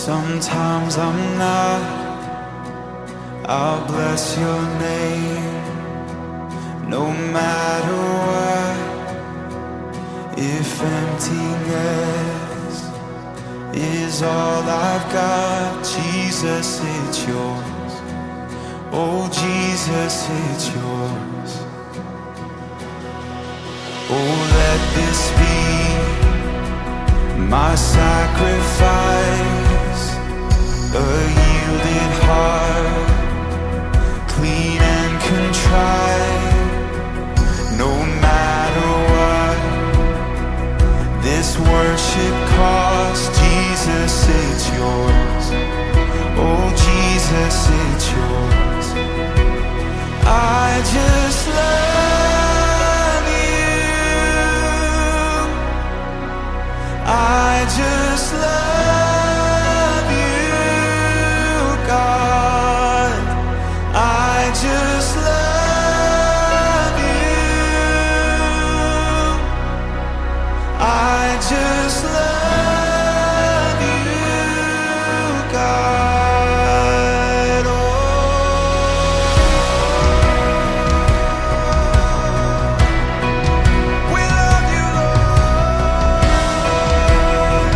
Sometimes I'm not, I'll bless your name. No matter what, if emptiness is all I've got, Jesus, it's yours. Oh, Jesus, it's yours. Oh, let this be my sacrifice, a yielded heart, clean and contrite. No matter what this worship costs, Jesus, it's yours. Oh, Jesus, it's yours. I just love you. I just love you, God. I just love you. I just love you, God. Oh, we love you, Lord.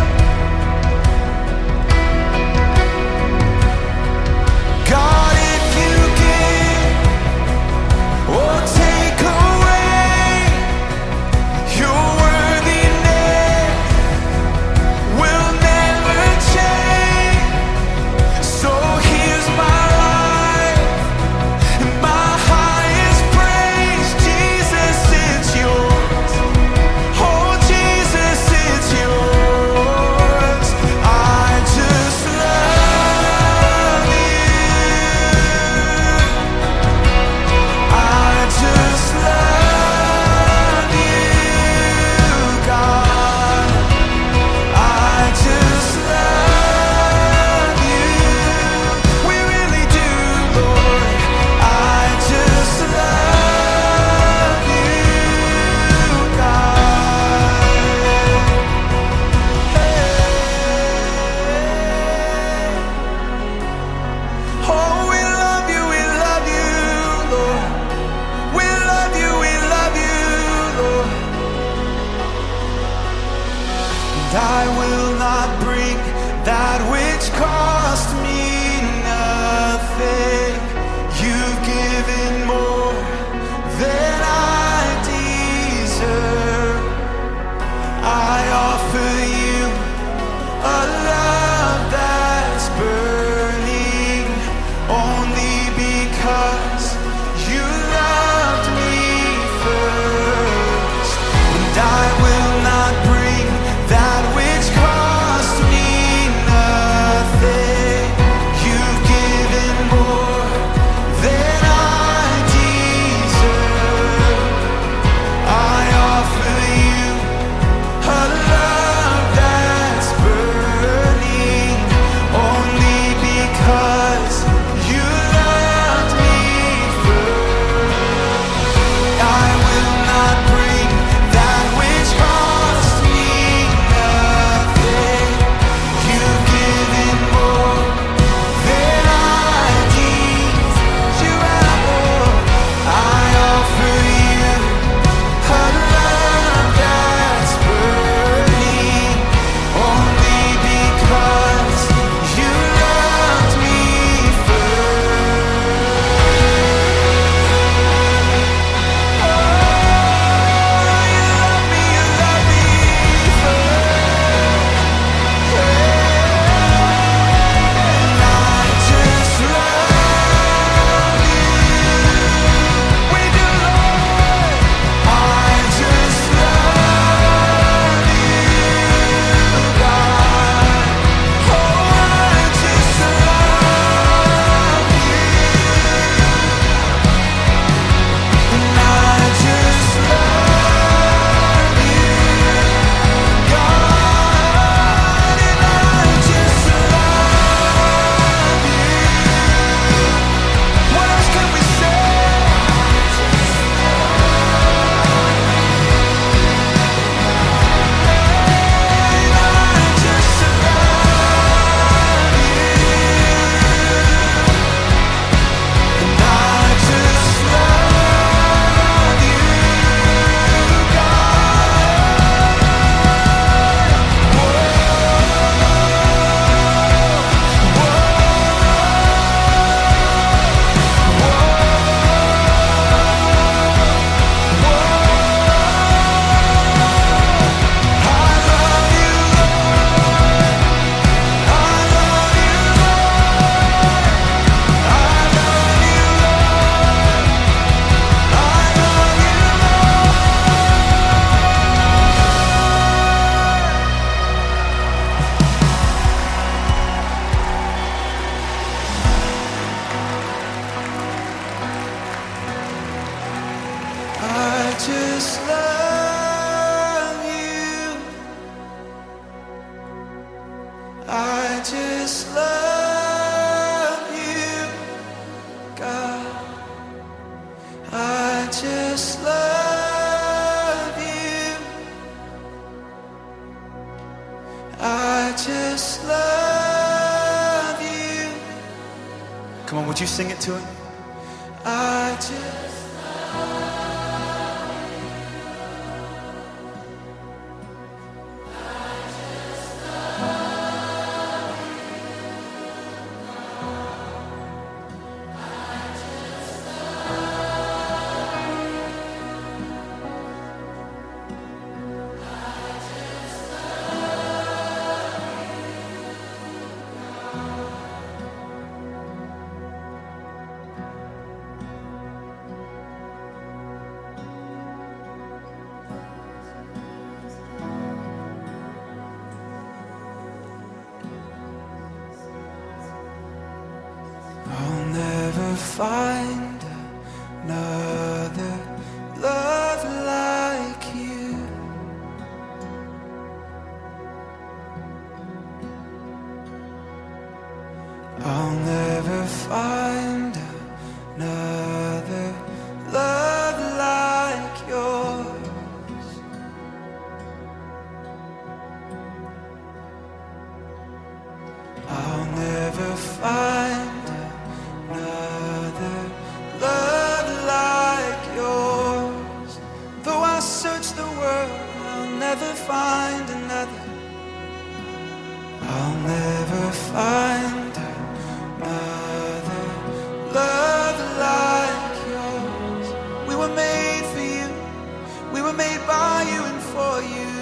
God, if you give or take away, your worthiness will never change. So here's my life and my highest praise. Jesus, it's yours. Oh, Jesus, it's yours. I just love you. I just love you, God. I just love you. We really do, Lord. I just love you, God. Oh, we love you, Lord. We love you, Lord. And I will not bring that which cost me nothing. You've given more than I deserve. I offer you a love that's burning only because you loved me first. And I will not bring that which cost me nothing. just love you, God. I just love you. I just love you. Come on, would you sing it to him? I just I'll never find another love like you. I'll never find another love like yours. I'll never find another love like yours. Though I search the world, I'll never find another. I'll never find another love like yours. We were made for you. We were made by you and for you.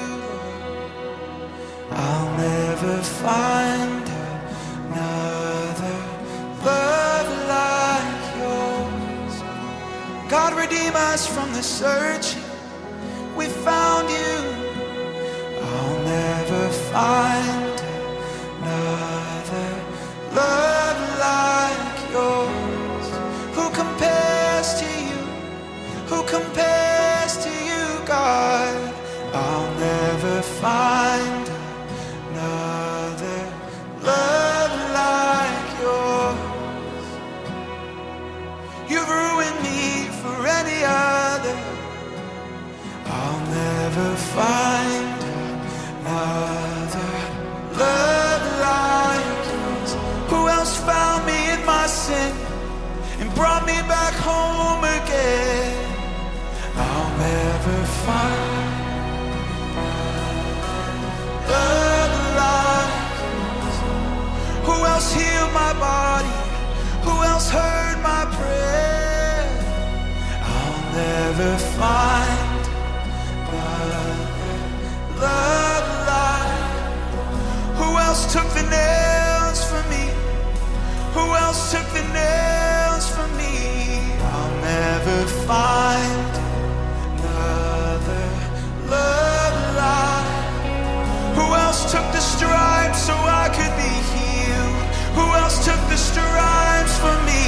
I'll never find another love like yours. God, redeem us from the searching. We found you. I'll never find another love like yours. Who compares to you? Who compares to you, God? I'll never find another love like yours. You've ruined me for any other. I'll never find another love like yours. Who else found me in my sin and brought me back home again? I'll never find love like yours. Who else healed my body? Who else heard my prayer? I'll never find another love like. Who else took the nails for me? Who else took the nails for me? I'll never find another love like. Who else took the stripes so I could be healed? Who else took the stripes for me?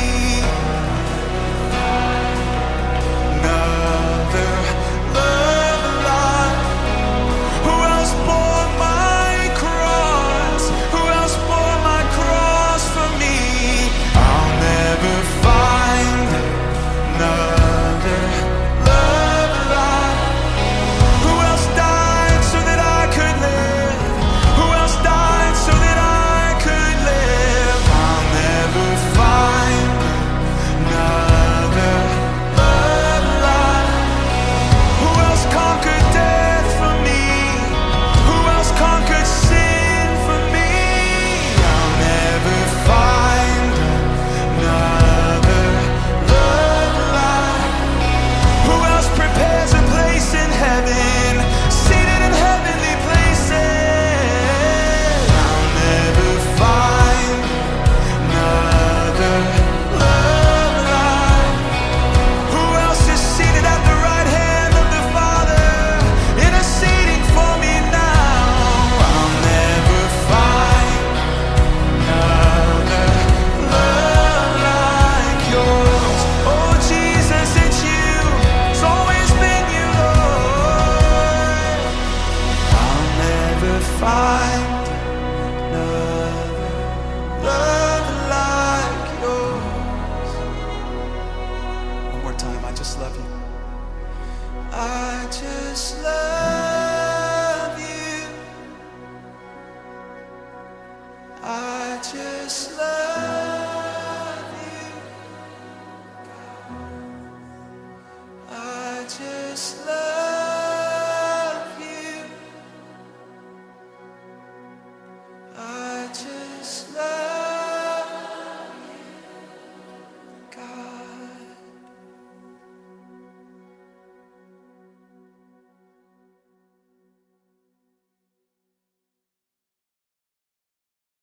Another love like. Who else bore my cross? Who else bore my cross for me? I'll never find another love like. Who else died so that I could live? Who else died so that I could live? I'll never find another love like. Who else conquered death for me? Who else conquered sin for me? I'll never find another love like. Who else prepares a place in heaven, seated in heavenly places? I'll never find another love like. Who else is seated at the right hand of the Father, interceding for me now? I'll never find another love like yours. Oh Jesus, it's you. It's always been you, Lord. I'll never find another love you. I just love you.